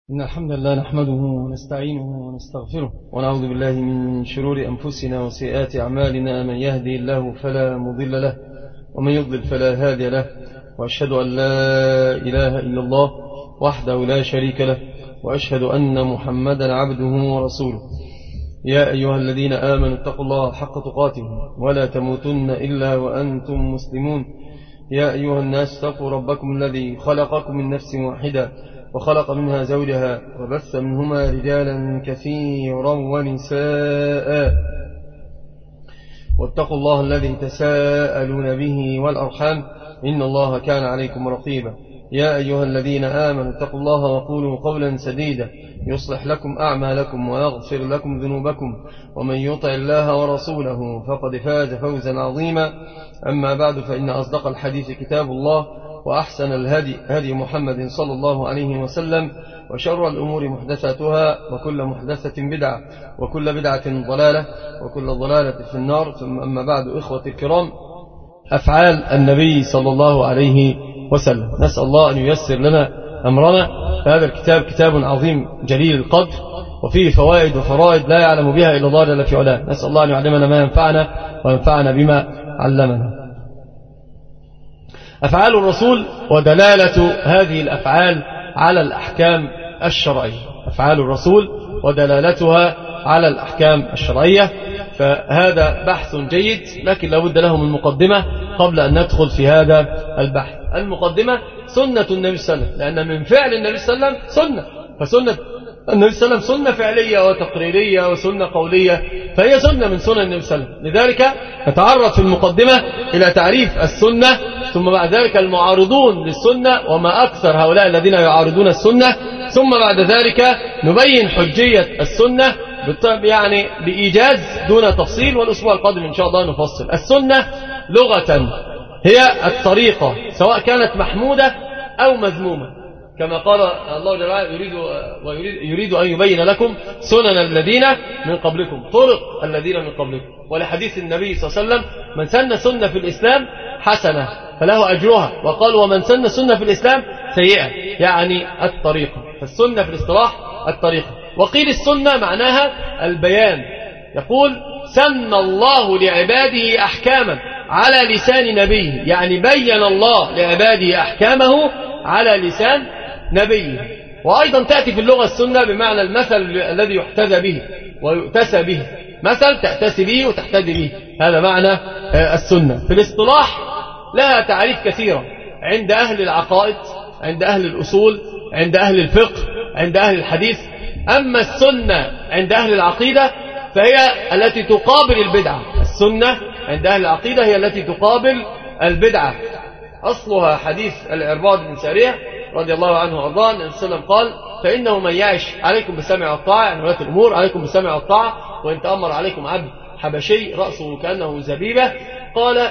إن الحمد لله نحمده ونستعينه ونستغفره ونعوذ بالله من شرور أنفسنا وسيئات أعمالنا. من يهدي الله فلا مضل له ومن يضلل فلا هادي له، وأشهد أن لا إله إلا الله وحده لا شريك له، وأشهد أن محمدا عبده ورسوله. يا أيها الذين آمنوا اتقوا الله حق تقاته ولا تموتن إلا وأنتم مسلمون. يا أيها الناس اتقوا ربكم الذي خلقكم من نفس واحدة وخلق منها زوجها وبث منهما رجالا كثيرا ونساء، واتقوا الله الذي تساءلون به والأرحام إن الله كان عليكم رقيبا. يا أيها الذين آمنوا اتقوا الله وقولوا قولا سديدا يصلح لكم أعمالكم ويغفر لكم ذنوبكم، ومن يطع الله ورسوله فقد فاز فوزا عظيما. أما بعد، فإن أصدق الحديث كتاب الله، وأحسن الهدي هدي محمد صلى الله عليه وسلم، وشر الأمور محدثاتها، وكل محدثة بدعة، وكل بدعة ضلالة، وكل ضلالة في النار. ثم أما بعد، إخوة الكرام، أفعال النبي صلى الله عليه وسلم، نسأل الله أن ييسر لنا أمرنا. فهذا الكتاب كتاب عظيم جليل القدر، وفيه فوائد وفرائد لا يعلم بها إلا الله جل في علاه. نسأل الله أن يعلمنا ما ينفعنا وينفعنا بما علمنا. أفعال الرسول ودلالة هذه الأفعال على الأحكام الشرعية. أفعال الرسول ودلالتها على الأحكام الشرعية، فهذا بحث جيد، لكن لابد له من مقدمة قبل أن ندخل في هذا البحث. المقدمة سنة النبي صلى الله عليه وسلم، لأن من فعل النبي صلى الله عليه وسلم سنة، فسنة النبي صلى الله عليه وسلم سنة فعلية وتقريرية وسنة قولية، فهي سنة من سنن النبي صلى الله عليه وسلم. لذلك نتعرض في المقدمة إلى تعريف السنة، ثم بعد ذلك المعارضون للسنة وما أكثر هؤلاء الذين يعارضون السنة، ثم بعد ذلك نبين حجية السنة يعني بإيجاز دون تفصيل، والأسبوع القادم إن شاء الله نفصل. السنة لغة هي الطريقة، سواء كانت محمودة أو مذمومة، كما قال الله جل وعلا يريد أن يبين لكم سنن الذين من قبلكم، طرق الذين من قبلكم. ولحديث النبي صلى الله عليه وسلم: من سن سنة في الإسلام حسنة فله أجرها، وقال: ومن سن سنة في الإسلام سيئة، يعني الطريقة. فالسنة في الاصطلاح الطريقة. وقيل السنة معناها البيان، يقول: سن الله لعباده أحكاما على لسان نبيه، يعني بين الله لعباده أحكامه على لسان نبيه. وأيضا تأتي في اللغة السنة بمعنى المثل الذي يحتذى به ويؤتسى به، مثل تأتسي به وتحتذي به، هذا معنى السنة. في الاصطلاح لها تعريف كثيرة عند أهل العقائد، عند أهل الأصول، عند أهل الفقه، عند أهل الحديث. أما السنة عند أهل العقيدة فهي التي تقابل البدعة. السنة عند أهل العقيدة هي التي تقابل البدعة. أصلها حديث العرباض بن سارية رضي الله عنه وأرضاه، النبي صلى الله عليه وسلم قال: فإنه من يعش عليكم بالسمع والطاعة، يعني ولاة الأمور عليكم بالسمع والطاعة، وإن تأمر عليكم عبد حبشي رأسه كأنه زبيبة، قال: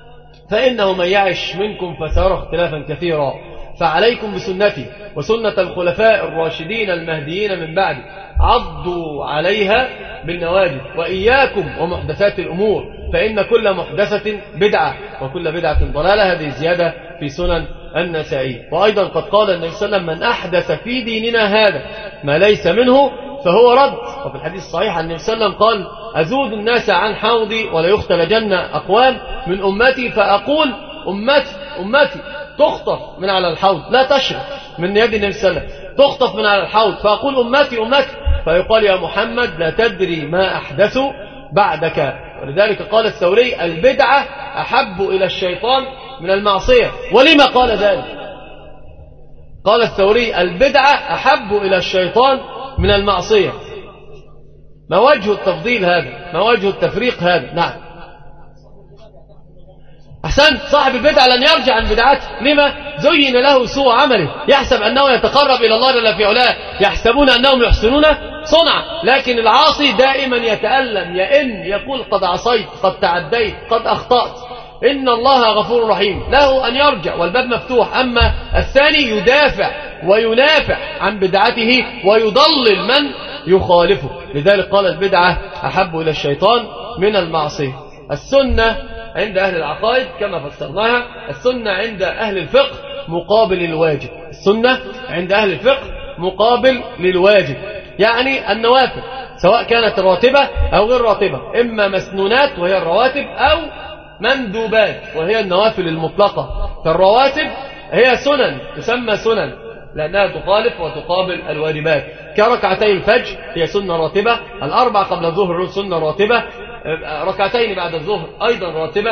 فإنه من يعش منكم فسيرى اختلافا كثيرا، فعليكم بسنتي وسنة الخلفاء الراشدين المهديين من بعد، عضوا عليها بالنواجذ، وإياكم ومحدثات الأمور، فإن كل محدثة بدعة وكل بدعة ضلالة. هذه زيادة في سنن النسائي. وأيضا قد قال النبي صلى الله عليه وسلم: من أحدث في ديننا هذا ما ليس منه فهو رد. وفي الحديث الصحيح النبي صلى الله عليه وسلم قال: أزود الناس عن حوضي ولا يختلجن أقوام من أمتي، فأقول: أمتي تخطف من على الحوض، لا تشرب من يد النبي صلى الله عليه وسلم، تخطف من على الحوض، فأقول: أمتي فيقال: يا محمد لا تدري ما أحدثوا بعدك. ولذلك قال الثوري: البدعة أحب إلى الشيطان من المعصية. ولما قال ذلك؟ قال الثوري: البدعة أحب إلى الشيطان من المعصية. ما وجه التفضيل هذا؟ ما وجه التفريق هذا؟ نعم، أحسنت، صاحب البدعة لن يرجع عن بدعته. لما؟ زين له سوء عمله، يحسب أنه يتقرب إلى الله جل في علاه، يحسبون أنهم يحسنون صنعا، لكن العاصي دائما يتألم، يئن، يقول: قد عصيت، قد تعديت، قد أخطأت. إن الله غفور رحيم، له أن يرجع والباب مفتوح. أما الثاني يدافع وينافع عن بدعته ويضلل من يخالفه. لذلك قال: البدعة أحب إلى الشيطان من المعصية. السنة عند أهل العقائد كما فسرناها، السنة عند أهل الفقه مقابل الواجب. السنة عند أهل الفقه مقابل للواجب، يعني النوافل سواء كانت راتبة أو غير راتبة، إما مسنونات وهي الرواتب أو مندوبات وهي النوافل المطلقة. فالرواتب هي سنن تسمى سنن لأنها تخالف وتقابل الواجبات، كركعتي الفجر هي سنة راتبة، الأربع قبل الظهر سنة راتبة، ركعتين بعد الظهر أيضا راتبة،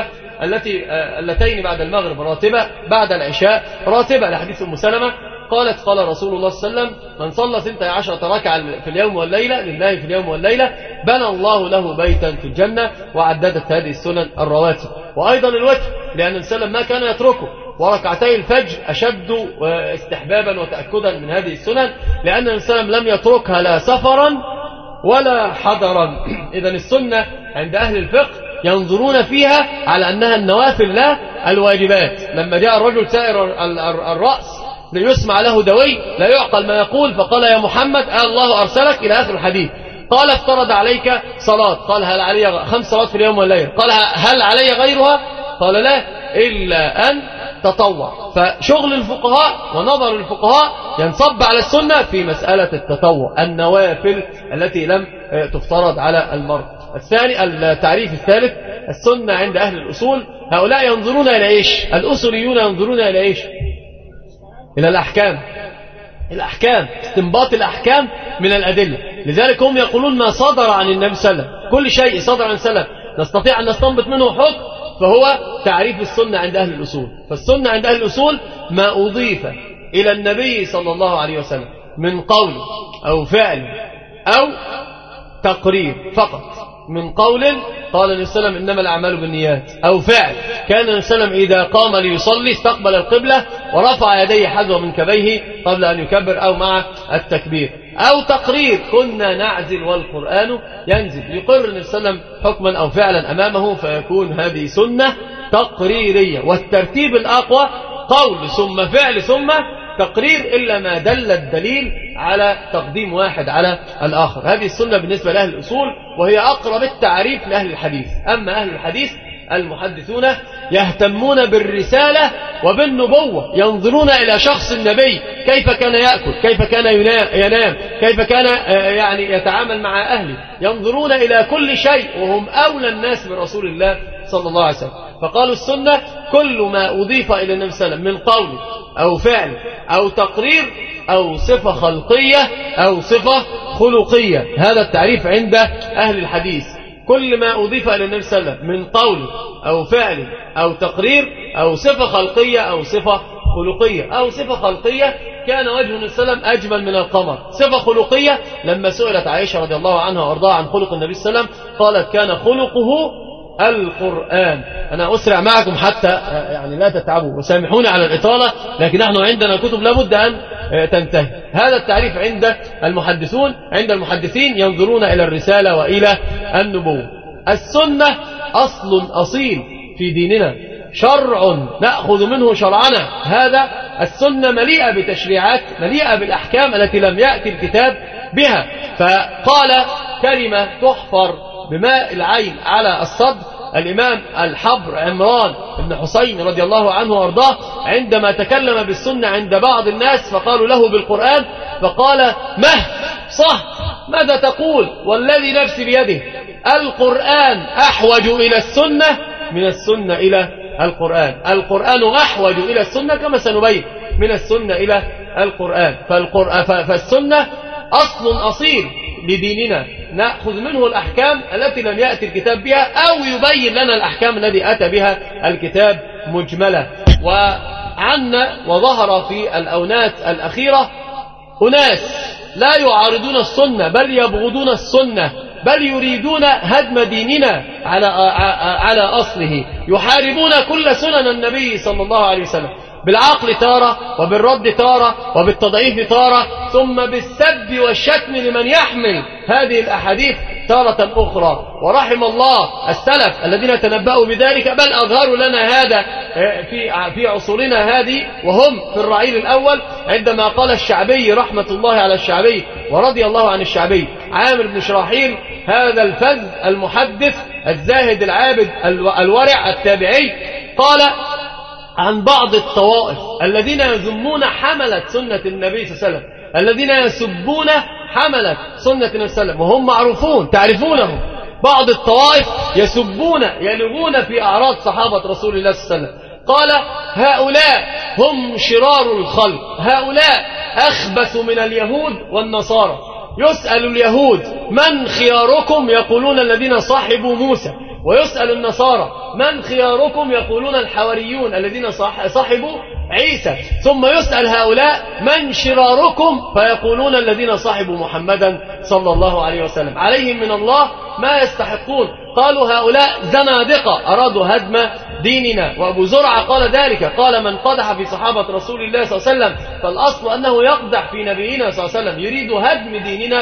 اللتين بعد المغرب راتبة، بعد العشاء راتبة، لحديث أم سلمة قالت قال رسول الله صلى الله عليه وسلم من صلى 12 ركعة في اليوم والليلة لله في اليوم والليلة بنى الله له بيتا في الجنة، وعددت هذه السنن الرواتب. وأيضا الوتر لأن النبي صلى الله عليه وسلم ما كان يتركه، وركعتي الفجر أشد استحبابا وتأكدا من هذه السنن لأن النبي صلى الله عليه وسلم لم يتركها لا سفرا ولا حضرا. إذن السنة عند أهل الفقه ينظرون فيها على أنها النوافل لا الواجبات. لما جاء الرجل سائر الرأس ليسمع له دوي لا يعقل ما يقول، فقال يا محمد الله أرسلك إلى آخر الحديث. قال افترض عليك صلاة، قال هل علي 5 صلوات في اليوم والليلة؟ قال هل علي غيرها؟ قال لا إلا أن تطوع. فشغل الفقهاء ونظر الفقهاء ينصب على السنة في مسألة التطوع، النوافل التي لم تفترض على المرء. الثاني التعريف الثالث السنة عند أهل الأصول، هؤلاء ينظرون إلى إيش؟ الأصوليون ينظرون إلى إيش؟ إلى الأحكام، الأحكام، استنباط الأحكام من الأدلة. لذلك هم يقولون ما صدر عن النبي صلى الله عليه وسلم، كل شيء صدر عن السلف نستطيع أن نستنبط منه حكم، فهو تعريف السنة عند أهل الأصول. فالسنة عند أهل الأصول ما أضيف إلى النبي صلى الله عليه وسلم من قول أو فعل أو تقرير فقط، من قول قال النبي صلى الله عليه وسلم إنما الأعمال بالنيات، أو فعل كان النبي صلى الله عليه وسلم إذا قام ليصلي استقبل القبلة ورفع يديه حذو منكبيه قبل أن يكبر أو مع التكبير، أو تقرير كنا نعزل والقرآن ينزل، يقر النبي صلى الله عليه وسلم حكما أو فعلا أمامه فيكون هذه سنة تقريرية. والترتيب الأقوى قول ثم فعل ثم تقرير إلا ما دل الدليل على تقديم واحد على الآخر. هذه السنة بالنسبة لأهل الأصول، وهي أقرب التعريف لأهل الحديث. أما أهل الحديث المحدثون يهتمون بالرسالة وبالنبوة، ينظرون إلى شخص النبي، كيف كان يأكل، كيف كان ينام، كيف كان يعني يتعامل مع أهله، ينظرون إلى كل شيء، وهم أولى الناس برسول الله صلى الله عليه وسلم. فقالوا السنة كل ما أضيف إلى النبي صلى الله عليه وسلم من قول أو فعل أو تقرير أو صفة خلقية أو صفة خلقية. هذا التعريف عند أهل الحديث، كل ما أضيف إلى النبي صلى الله عليه وسلم من قول أو فعل أو تقرير أو صفة خلقية أو صفة خلقية. أو صفة خلقية كان وجه النبي صلى الله عليه وسلم أجمل من القمر. صفة خلقية لما سئلت عائشة رضي الله عنها وارضاها عن خلق النبي صلى الله عليه وسلم قالت كان خلقه القرآن. أنا أسرع معكم حتى يعني لا تتعبوا وسامحوني على الإطالة، لكن نحن عندنا كتب لابد أن تنتهي. هذا التعريف عند المحدثون، عند المحدثين ينظرون إلى الرسالة وإلى النبوة. السنة أصل أصيل في ديننا، شرع نأخذ منه شرعنا. هذا السنة مليئة بتشريعات، مليئة بالأحكام التي لم يأتي الكتاب بها. فقال كلمة تحفر بماء العين على الصدر الإمام الحبر عمران بن حسين رضي الله عنه وارضاه عندما تكلم بالسنة عند بعض الناس فقالوا له بالقرآن، فقال صح ماذا تقول والذي نفسي بيده، القرآن أحوج إلى السنة من السنة إلى القرآن، القرآن أحوج إلى السنة كما سنبين من السنة إلى القرآن. فالسنة أصل أصيل لديننا نأخذ منه الأحكام التي لم يأتي الكتاب بها أو يبين لنا الأحكام التي أتى بها الكتاب مجملة. وعنا وظهر في الأونات الأخيرة أناس لا يعارضون السنة بل يبغضون السنة، بل يريدون هدم ديننا على أصله، يحاربون كل سنن النبي صلى الله عليه وسلم بالعقل تارة وبالرد تارة وبالتضعيف تارة، ثم بالسب والشتم لمن يحمل هذه الأحاديث تارة أخرى. ورحم الله السلف الذين تنبأوا بذلك، بل أظهروا لنا هذا في عصورنا هذه، وهم في الرعيل الأول عندما قال الشعبي رحمة الله على الشعبي ورضي الله عن الشعبي عامر بن شراحيل هذا الفذ المحدث الزاهد العابد الورع التابعي، قال عن بعض الطوائف الذين يذمون حملة سنة النبي صلى الله عليه وسلم الذين يسبون حملة سنة النبي صلى الله عليه وسلم وهم معروفون تعرفونهم. بعض الطوائف يسبون يلغون في أعراض صحابة رسول الله صلى الله عليه وسلم. قال هؤلاء هم شرار الخلق، هؤلاء أخبث من اليهود والنصارى. يسأل اليهود من خياركم يقولون الذين صاحبوا موسى، ويسأل النصارى من خياركم يقولون الحواريون الذين صاحبوا عيسى، ثم يسأل هؤلاء من شراركم فيقولون الذين صاحبوا محمدا صلى الله عليه وسلم، عليهم من الله ما يستحقون. قالوا هؤلاء زنادقة أرادوا هدم ديننا. وأبو زرعة قال ذلك، قال من قدح في صحابة رسول الله صلى الله عليه وسلم فالأصل أنه يقدح في نبينا صلى الله عليه وسلم، يريد هدم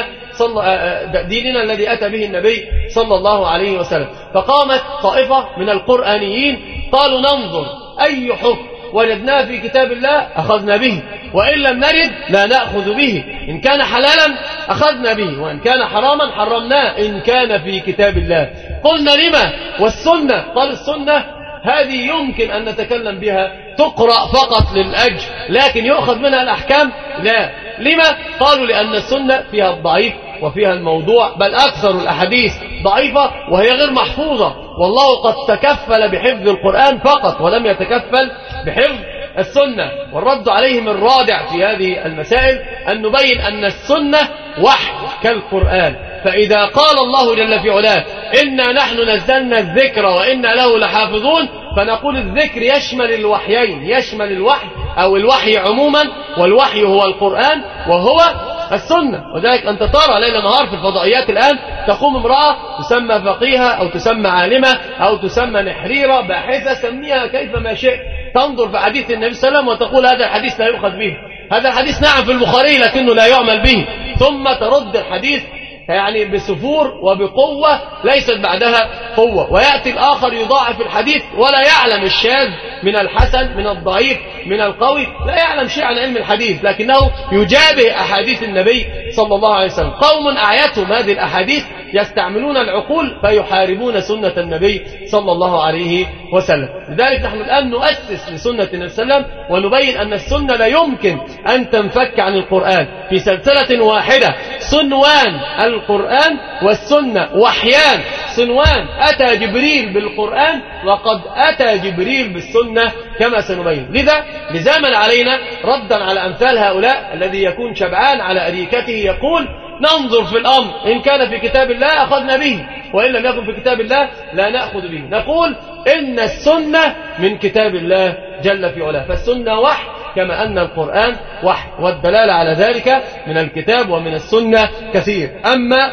ديننا الذي أتى به النبي صلى الله عليه وسلم. فقامت طائفة من القرآنيين قالوا ننظر أي حكم وجدناه في كتاب الله أخذنا به، وإن لم نرد لا نأخذ به، إن كان حلالا أخذنا به وإن كان حراما حرمناه إن كان في كتاب الله. قلنا لما والسنة؟ قال السنة هذه يمكن أن نتكلم بها، تقرأ فقط للأجر لكن يؤخذ منها الأحكام لا. لما؟ قالوا لأن السنة فيها الضعيف وفيها الموضوع، بل أكثر الأحاديث ضعيفة وهي غير محفوظة، والله قد تكفل بحفظ القرآن فقط ولم يتكفل بحفظ السنة. والرد عليهم الرادع في هذه المسائل أن نبين أن السنة وحي كالقرآن. فإذا قال الله جل في علاه إنا نحن نزلنا الذكر وإنا له لحافظون، فنقول الذكر يشمل الوحيين، يشمل الوحي أو الوحي عموما، والوحي هو القرآن وهو السنة. وذلك أنت ترى ليل نهار في الفضائيات الآن تقوم امرأة تسمى فقيهة أو تسمى عالمة أو تسمى نحريرة باحثة، سميها كيف ما شئت، تنظر في حديث النبي صلى الله عليه وسلم وتقول هذا الحديث لا يؤخذ به، هذا الحديث نعم في البخاري لكنه لا يعمل به، ثم ترد الحديث يعني بسفور وبقوة ليست بعدها قوة. ويأتي الآخر يضاعف الحديث ولا يعلم الشاذ من الحسن من الضعيف من القوي، لا يعلم شيء عن علم الحديث لكنه يجابه أحاديث النبي صلى الله عليه وسلم. قوم أعيتهم هذه الأحاديث يستعملون العقول فيحاربون سنة النبي صلى الله عليه وسلم. لذلك نحن الآن نؤسس لسنة النبي صلى الله عليه وسلم ونبين أن السنة لا يمكن أن تنفك عن القرآن في سلسلة واحدة. صنوان القرآن والسنة وحيان، صنوان أتى جبريل بالقرآن وقد أتى جبريل بالسنة كما سنبين. لزاما علينا ردا على أمثال هؤلاء الذي يكون شبعان على أريكته يقول ننظر في الأمر إن كان في كتاب الله أخذنا به وإن لم يكن في كتاب الله لا نأخذ به. نقول إن السنة من كتاب الله جل في علاه، فالسنة وحي كما أن القرآن وحي، والدلالة على ذلك من الكتاب ومن السنة كثير. أما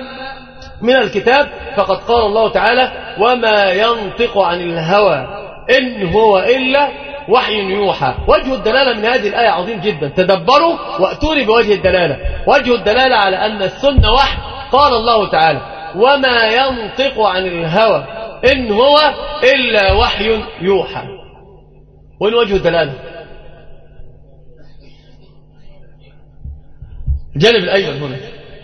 من الكتاب فقد قال الله تعالى وما ينطق عن الهوى إن هو إلا وحي يوحى. وجه الدلالة من هذه الآية عظيم جدا، تدبروا وأتوني بوجه الدلالة. وجه الدلالة على أن السنة وحي، قال الله تعالى وما ينطق عن الهوى إن هو إلا وحي يوحى. وين وجه الدلالة؟ الجانب الأيمن هنا.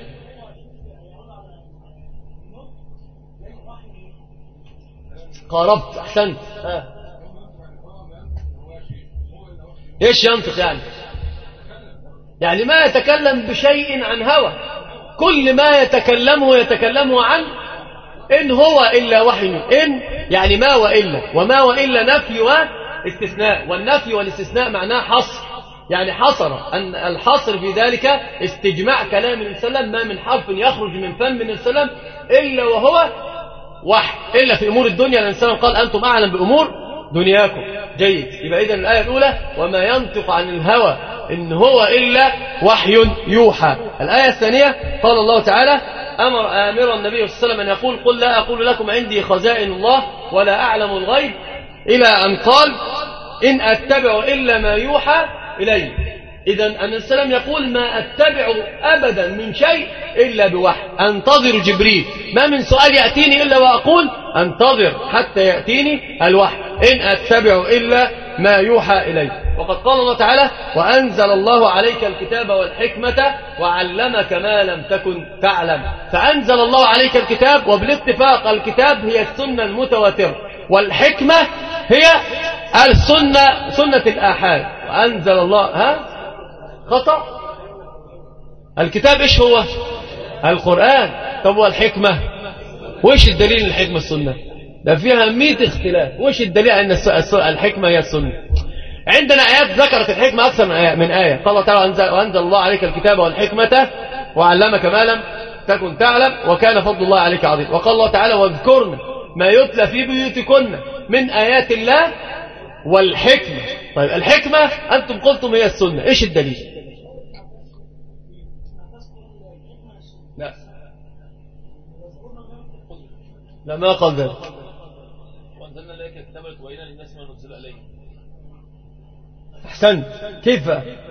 قاربت أحسنت. إيش ينطق يعني ما يتكلم بشيء عن هوى، كل ما يتكلمه عن إن هو إلا وحي. إن يعني ما وإلا، وما وإلا نفي واستثناء، والنفي والاستثناء معناه حصر، يعني حصر أن الحصر في ذلك استجماع كلام النبي صلى الله عليه وسلم، ما من حرف يخرج من فم النبي صلى الله عليه وسلم إلا وهو وحي، إلا في أمور الدنيا. الإنسان قال أنتم أعلم بأمور دنياكم. جيد، يبقى إذن الآية الأولى وما ينطق عن الهوى إن هو إلا وحي يوحى. الآية الثانية قال الله تعالى آمر النبي صلى الله عليه وسلم أن يقول قل لا أقول لكم عندي خزائن الله ولا أعلم الغيب، إلى أن قال إن أتبع إلا ما يوحى إلي. إذن النبي صلى الله عليه وسلم يقول ما أتبع أبدا من شيء إلا بوحي، أنتظر جبريل، ما من سؤال يأتيني إلا وأقول أنتظر حتى يأتيني الوحي، إن أتبع إلا ما يوحى إلي. وقد قال الله تعالى وأنزل الله عليك الكتاب والحكمة وعلمك ما لم تكن تعلم. فأنزل الله عليك الكتاب، وبالاتفاق الكتاب هي السنة المتواترة، والحكمة هي السنة سنة الآحاد. وأنزل الله خطأ الكتاب إيش هو؟ القرآن. طب والحكمة؟ وإيش الدليل الحكمة السنة؟ ده فيها 100 اختلاف. وإيش الدليل أن الحكمة هي السنة؟ عندنا آيات ذكرت الحكمة أكثر من آية. قال الله تعالى وأنزل الله عليك الكتاب والحكمة وعلمك ما لم تكن تعلم وكان فضل الله عليك عظيم. وقال الله تعالى واذكرن ما يتلى في بيوتكن من آيات الله والحكمة. طيب الحكمة أنتم قلتم هي السنة، إيش الدليل؟ لا ما قال ذلك. وأنزلنا إليك الكتاب لتبينا للناس ما نزل إليهم. أحسنت. كيف؟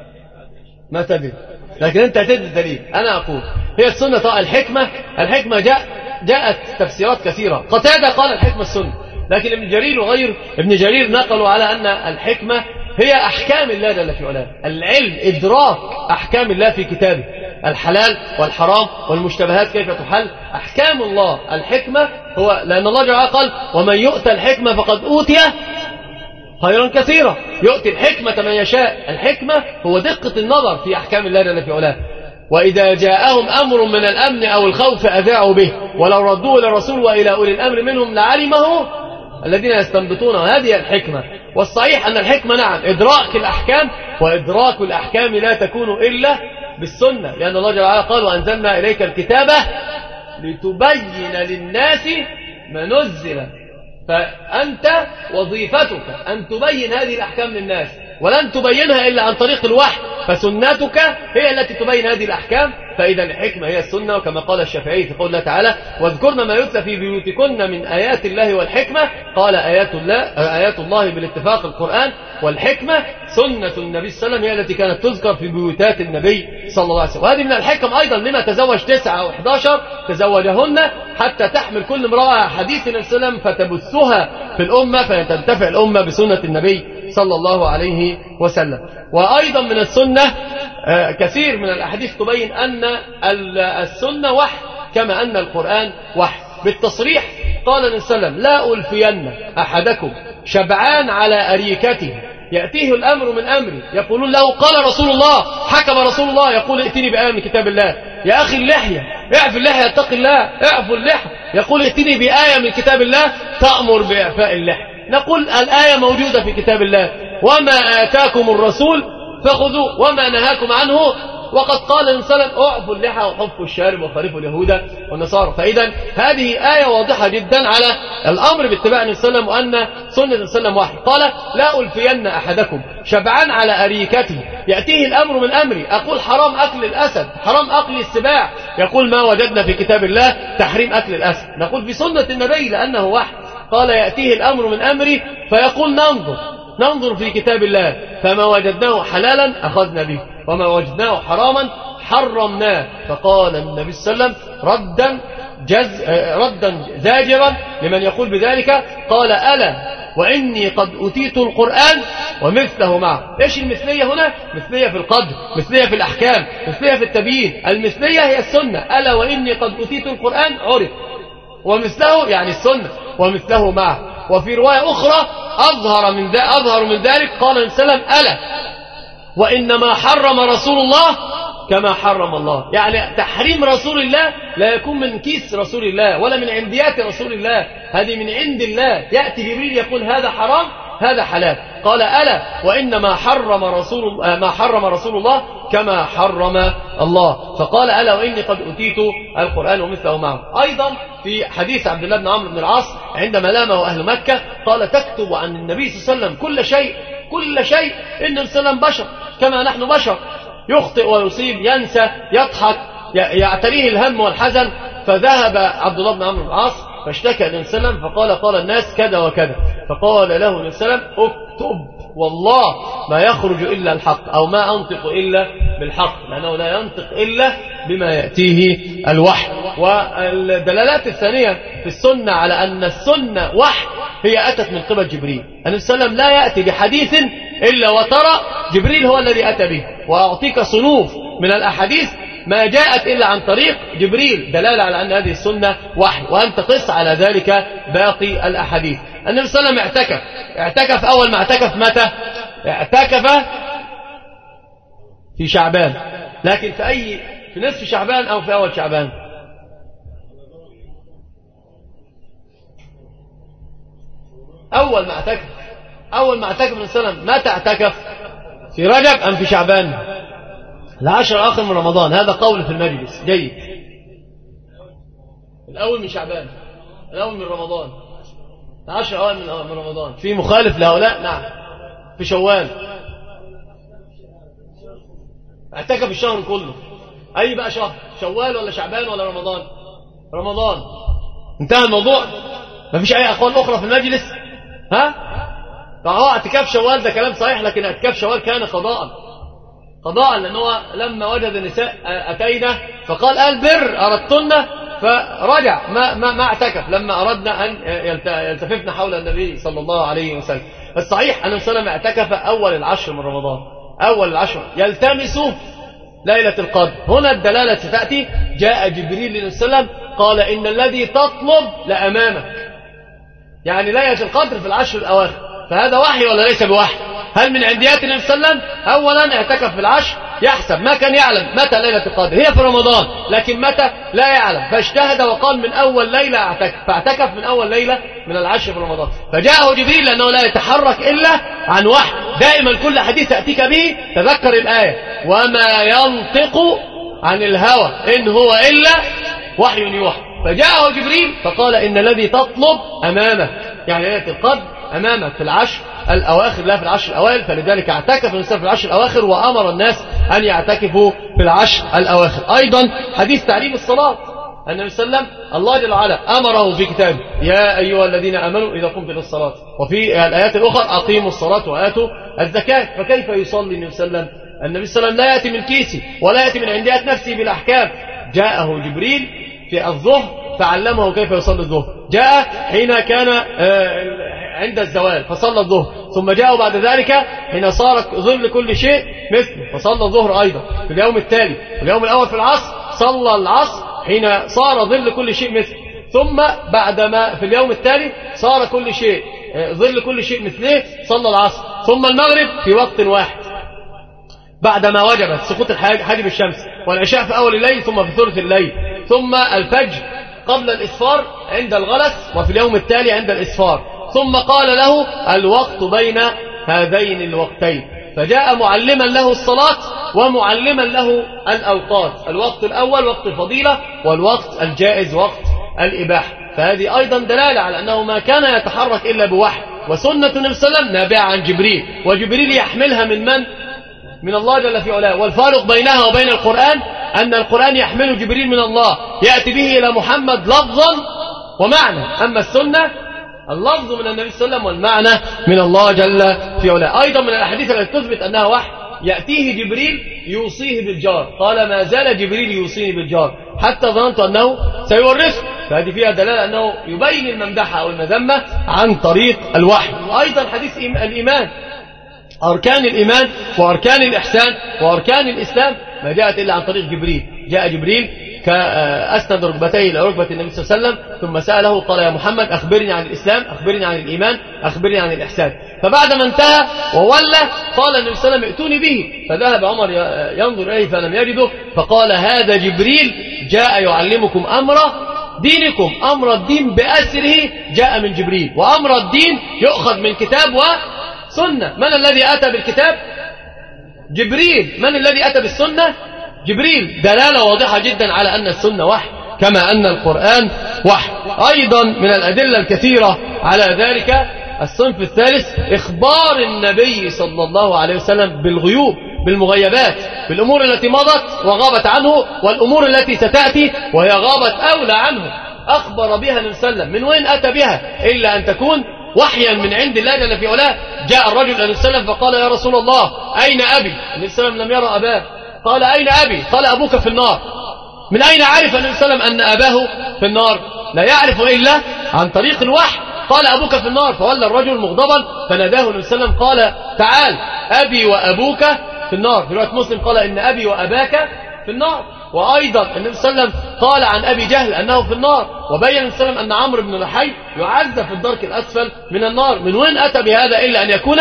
ما تدري، لكن أنت تدري الدليل. أنا أقول هي السنة. طبعا الحكمة جاءت تفسيرات كثيرة. قتادة قال الحكمة السنة، لكن ابن جرير نقلوا على أن الحكمة هي أحكام الله جل في علاه، العلم، إدراك أحكام الله في كتابه، الحلال والحرام والمشتبهات كيف تحل، أحكام الله. الحكمة هو لأن الله جل وعلا قال ومن يؤتى الحكمة فقد أوتي خيرا كثيرا، يؤتي الحكمة من يشاء. الحكمة هو دقة النظر في أحكام الله جل في علاه. وإذا جاءهم أمر من الأمن أو الخوف أذاعوا به ولو ردوه إلى الرسول وإلى أولي الأمر منهم لعلمه الذين يستنبطونه. هذه الحكمة. والصحيح أن الحكمة نعم إدراك الأحكام، وإدراك الأحكام لا تكون إلا بالسنة، لأن الله جل وعلا قال وأنزلنا إليك الكتاب لتبين للناس ما نزل. فأنت وظيفتك أن تبين هذه الأحكام للناس، ولن تبينها إلا عن طريق الوحي، فسنتك هي التي تبين هذه الأحكام. فإذا الحكمة هي السنة، وكما قال الشافعي في قول الله تعالى واذكرن ما يتلى في بيوتكن من آيات الله والحكمة، قال آيات الله بالاتفاق القرآن، والحكمة سنة النبي صلى الله عليه وسلم هي التي كانت تذكر في بيوتات النبي صلى الله عليه وسلم. وهذه من الحكم أيضا لما تزوج 9 أو 11 تزوجهن حتى تحمل كل امرأة حديث النبي صلى الله عليه وسلم فتبثها في الأمة فتنتفع الأمة بسنة النبي صلى الله عليه وسلم. وأيضا من السنة كثير من الأحاديث تبين أن السنة وحي كما أن القرآن وحي بالتصريح. قال النبي صلى الله عليه وسلم لا ألفين أحدكم شبعان على أريكته يأتيه الأمر من أمري يقولون له قال رسول الله حكم رسول الله، يقول ائتني بآية من كتاب الله. يا أخي اللحية اعف اللحية اتق الله اعفوا اللحية، يقول ائتني بآية من كتاب الله تأمر بإعفاء اللحية. نقول الآية موجودة في كتاب الله وما آتاكم الرسول فخذوه وما نهاكم عنه، وقد قال النبي صلى الله عليه وسلم اعفوا اللحى وحفوا الشارب وخالفوا اليهود والنصارى. فإذا هذه آية واضحة جدا على الأمر باتباع النبي صلى الله عليه وسلم وأن سنة النبي صلى الله عليه وسلم واحد. قال لا ألفين أحدكم شبعان على أريكته يأتيه الأمر من أمري، أقول حرام أكل الأسد حرام أكل السباع، يقول ما وجدنا في كتاب الله تحريم أكل الأسد، نقول في سنة النبي لأنه واحد. قال يأتيه الأمر من أمري فيقول ننظر في كتاب الله فما وجدناه حلالا أخذنا به وما وجدناه حراما حرمناه. فقال النبي صلى الله عليه وسلم ردا زاجرا لمن يقول بذلك، قال ألا وإني قد أتيت القرآن ومثله معه. إيش المثلية هنا؟ مثلية في القدر، مثلية في الأحكام، مثلية في التبيين. المثلية هي السنة، ألا وإني قد أتيت القرآن عرف، ومثله يعني السنة ومثله معه. وفي رواية أخرى أظهر من ذلك قال النبي صلى الله عليه وسلم ألا وإنما حرم رسول الله كما حرم الله. يعني تحريم رسول الله لا يكون من كيس رسول الله ولا من عنديات رسول الله، هذه من عند الله. يأتي جبريل يقول هذا حرام هذا حلال، قال ألا وإنما ما حرم رسول الله كما حرم الله. فقال ألا وإني قد أتيت القرآن ومثله معه. أيضا في حديث عبد الله بن عمرو بن العاص عندما لامه أهل مكة قال تكتب عن النبي صلى الله عليه وسلم كل شيء إن السلام بشر كما نحن بشر، يخطئ ويصيب ينسى يضحك يعتريه الهم والحزن. فذهب عبد الله بن عمرو بن العاص فاشتكى النبي صلى الله عليه وسلم فقال الناس كذا وكذا، فقال له النبي صلى الله عليه وسلم اكتب والله ما يخرج إلا الحق أو ما أنطق إلا بالحق، لأنه لا ينطق إلا بما يأتيه الوحي. والدلالات الثانية في السنة على أن السنة وحي هي أتت من قبل جبريل. النبي صلى الله عليه وسلم لا يأتي بحديث إلا وترى جبريل هو الذي أتى به. وأعطيك صنوف من الأحاديث ما جاءت إلا عن طريق جبريل، دلالة على أن هذه السنة وحي، وأنت قس على ذلك باقي الأحاديث. النبي صلى الله عليه وسلم اعتكف أول ما اعتكف متى؟ اعتكف في شعبان، لكن في في نصف شعبان أو في أول شعبان؟ أول ما اعتكف النبي صلى الله عليه وسلم متى اعتكف؟ في رجب أم في شعبان؟ العشر الآخر من رمضان. هذا قول في المجلس جيد. الأول من شعبان، الأول من رمضان، العشر الأول من رمضان. في مخالف لهؤلاء؟ نعم. في شوال اعتكف الشهر كله. أي بقى شهر؟ شوال ولا شعبان ولا رمضان؟ رمضان. انتهى الموضوع. ما فيش أي أقوال أخرى في المجلس. ها؟ فهو اعتكاف شوال ده كلام صحيح، لكن اعتكاف شوال كان قضاء لأنه لما وجد النساء أتينا فقال البر أردتن، فرجع ما اعتكف لما أردنا أن يلتففن حول النبي صلى الله عليه وسلم. الصحيح أن وسلم اعتكف أول العشر من رمضان، أول العشر يلتمس ليلة القدر. هنا الدلالة ستأتي. جاء جبريل للنبي صلى الله عليه وسلم قال إن الذي تطلب لأمامك، يعني ليلة القدر في العشر الأواخر. فهذا وحي ولا ليس بوحي؟ هل من عنديات النبي صلى الله عليه وسلم؟ أولا اعتكف في العشر، يحسب ما كان يعلم متى ليلة القدر، هي في رمضان لكن متى لا يعلم، فاجتهد وقال من أول ليلة اعتكف، فاعتكف من أول ليلة من العشر في رمضان. فجاءه جبريل لأنه لا يتحرك إلا عن وحي. دائما كل حديث أتيك به تذكر الآية وما ينطق عن الهوى إن هو إلا وحي يوحى. فجاءه جبريل فقال إن الذي تطلب أمامك، يعني ليلة القدر أمامك في العشر الأواخر لا في العشر الأوائل. فلذلك اعتكف الناس في العشر الأواخر وأمر الناس أن يعتكفوا في العشر الأواخر. أيضا حديث تعليم الصلاة، النبي صلى الله عليه وسلم الله جل وعلا أمره في كتابه يا أيها الذين آمنوا إذا قمتم إلى الصلاة، وفي الآيات الأخرى أقيموا الصلاة وآتوا الزكاة. فكيف يصلي النبي صلى الله عليه وسلم؟ النبي صلى الله عليه وسلم لا يأتي من كيسه ولا يأتي من عنديات نفسه بالأحكام. جاءه جبريل في الظهر فعلمه كيف يصلي الظهر، جاء حين كان عند الزوال فصلى الظهر، ثم جاء بعد ذلك حين صار ظل كل شيء مثله فصلى الظهر أيضا في اليوم التالي. في اليوم الأول في العصر صلى العصر حين صار ظل كل شيء مثله، ثم بعدما في اليوم التالي صار كل شيء ظل كل شيء مثله صلى العصر، ثم المغرب في وقت واحد بعدما وجبت سقوط حاجب الشمس، والعشاء في أول الليل ثم في ثلث الليل، ثم الفجر قبل الإسفار عند الغلس وفي اليوم التالي عند الإسفار. ثم قال له الوقت بين هذين الوقتين، فجاء معلما له الصلاة ومعلما له الأوقات. الوقت الأول وقت الفضيلة، والوقت الجائز وقت الإباحة. فهذه أيضا دلالة على أنه ما كان يتحرك إلا بوحي، وسنة النبي صلى الله عليه وسلم نابعة عن جبريل، وجبريل يحملها من من؟ من الله جل في علاه. والفارق بينها وبين القرآن أن القرآن يحمل جبريل من الله يأتي به إلى محمد لفظا ومعنى، أما السنة اللفظ من النبي صلى الله عليه وسلم والمعنى من الله جل في علاه. أيضا من الأحاديث التي تثبت أنها وحي يأتيه جبريل يوصيه بالجار، قال ما زال جبريل يوصيني بالجار حتى ظننت أنه سيورثه. فهذه فيها دلالة أنه يبين الممدحة أو المذمة عن طريق الوحي. وأيضا حديث الإيمان، أركان الإيمان وأركان الإحسان وأركان الإسلام ما جاءت إلا عن طريق جبريل. جاء جبريل كأسند ركبتيه إلى ركبة النبي صلى الله عليه وسلم ثم سأله قال يا محمد أخبرني عن الإسلام، أخبرني عن الإيمان، أخبرني عن الإحسان. فبعد ما انتهى وولى قال النبي صلى الله عليه وسلم ائتوني به، فذهب عمر ينظر إليه فلم يجده، فقال هذا جبريل جاء يعلمكم أمر دينكم. أمر الدين بأسره جاء من جبريل، وأمر الدين يؤخذ من كتاب وسنة. من الذي أتى بالكتاب؟ جبريل. من الذي أتى بالسنة؟ جبريل. دلالة واضحة جدا على أن السنة وحي كما أن القرآن وحي. أيضا من الأدلة الكثيرة على ذلك الصنف الثالث إخبار النبي صلى الله عليه وسلم بالغيوب، بالمغيبات، بالأمور التي مضت وغابت عنه، والأمور التي ستأتي وهي غابت أولى عنه أخبر بها النبي صلى الله عليه وسلم. من وين أتى بها إلا أن تكون وحيا من عند الله جل في علاه. جاء الرجل النبي صلى الله عليه وسلم فقال يا رسول الله أين أبي؟ النبي صلى الله عليه وسلم لم يرى أباه. قال أين أبي؟ قال أبوك في النار. من أين عرف النبي صلى الله عليه وسلم أن أباه في النار؟ لا يعرف إلا عن طريق الوحي. قال أبوك في النار، فولى الرجل مغضبا فناداه النبي صلى الله عليه وسلم قال تعال أبي وأبوك في النار. في رواية مسلم قال إن أبي وأباك في النار. وأيضا النبي صلى الله عليه وسلم قال عن أبي جهل أنه في النار، وبين النبي صلى الله عليه وسلم أن عمرو بن لحي يعذب في الدرك الأسفل من النار. من وين أتى بهذا إلا أن يكون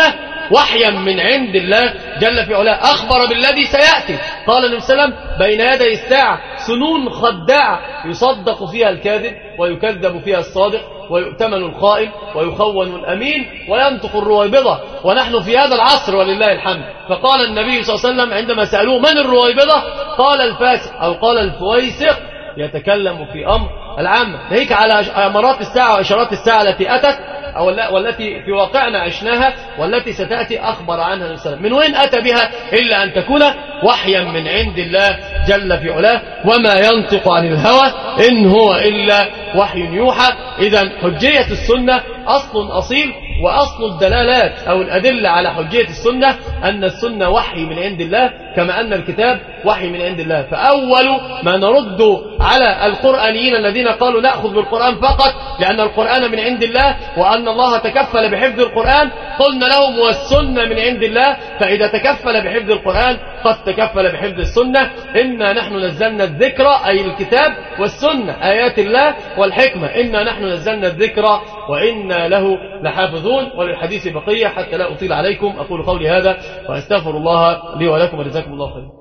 وحيا من عند الله جل في علاه، أخبر بالذي سيأتي. قال النبي صلى الله عليه وسلم: بين يدي الساعة سنون خداعة يصدق فيها الكاذب ويكذب فيها الصادق ويؤتمن الخائن ويخون الأمين وينطق الرويبضة. ونحن في هذا العصر ولله الحمد. فقال النبي صلى الله عليه وسلم عندما سألوه: من الرويبضة؟ قال: الفاسق، أو قال الفويسق، يتكلم في أمر العامة. ناهيك على أمارات الساعة وإشارات الساعة التي أتت والتي في واقعنا عشناها والتي ستأتي، أخبر عنها النبي صلى الله عليه وسلم. من وين أتى بها إلا أن تكون وحيا من عند الله جل في علاه، وما ينطق عن الهوى إن هو إلا وحي يوحى. إذن حجية السنة أصل أصيل، وأصل الدلالات أو الأدلة على حجية السنة أن السنة وحي من عند الله، كما أن الكتاب وحي من عند الله. فأول ما نرد على القرآنيين الذين قالوا نأخذ بالقرآن فقط لأن القرآن من عند الله وأن الله تكفل بحفظ القرآن، قلنا لهم: والسنة من عند الله، فإذا تكفل بحفظ القرآن قد تكفل بحفظ السنة. إنا نحن نزلنا الذكر، أي الكتاب والسنة، آيات الله والحكمة. إنا نحن نزلنا الذكر وإنا له لحافظون. وللحديث بقية حتى لا أطيل عليكم. أقول قولي هذا وأستغفر الله لي ولكم، وجزاكم الله خيرا.